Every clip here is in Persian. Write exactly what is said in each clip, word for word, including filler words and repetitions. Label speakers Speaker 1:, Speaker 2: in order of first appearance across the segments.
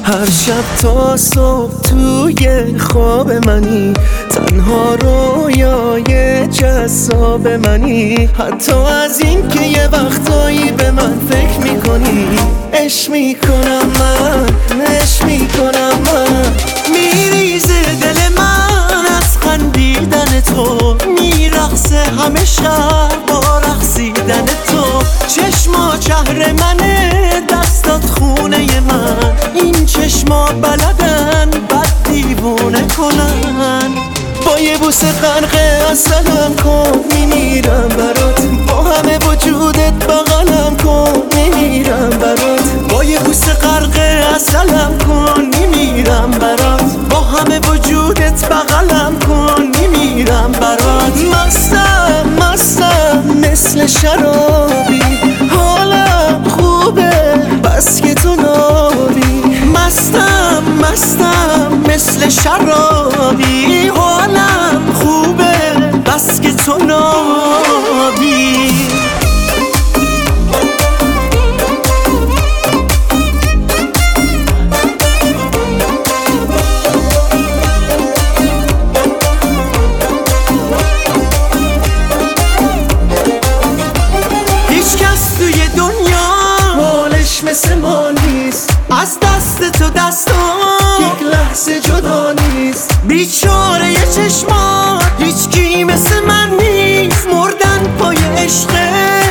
Speaker 1: هر شب تا صبح توی خواب منی، تنها رویای جذاب منی. حتی از این که یه وقتایی به من فکر میکنی، عشق میکنم من، عشق میکنم من. میریزه دل من از خندیدن تو، میرقصه همه شهر با رقصیدن تو. چشما شهر منه، دستات خونه من. این چشما بلدن بد دیوونه کنن. با یه بوسه غرق عسلم کن، میمیرم برات. با همه وجودت بغلم کن، میمیرم برات. با یه بوسه غرق عسلم کن، میمیرم برات. با همه وجودت بغلم کن، میمیرم برات. مستم مستم مثل شرابی، حالم خوبه بس که تو نابی. مستم مستم مثل شرابی، حالم خوبه بس که تو نابی. مثل ما نیست، از دست تو دستان یک لحظه جدا نیست. بیچاره یه چشمان هیچ کی مثل من نیست. مردن پای عشقه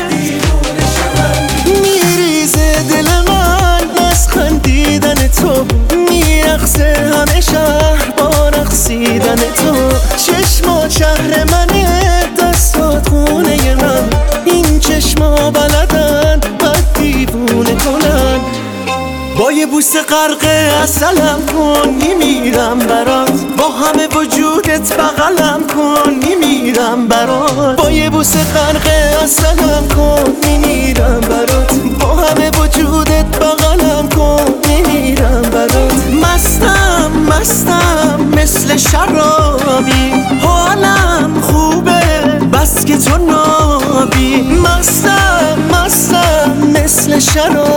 Speaker 1: میریزه دل من از خندیدن تو، میرقصه همه شهر با رقصیدن تو. چشما شهر منه، دستات خونه من. این چشما بلدن بد دیوونه کنن. با یه بوسه غرق عسلم کن، میمیرم برات. با همه وجودت بغلم کن، میمیرم برات. با یه بوسه غرق عسلم کن، میمیرم برات. با همه وجودت بغلم کن، میمیرم برات. مستم مستم مثل شرابی، حالم خوبه بس که تو نابی. مستم مستم مثل شرابی،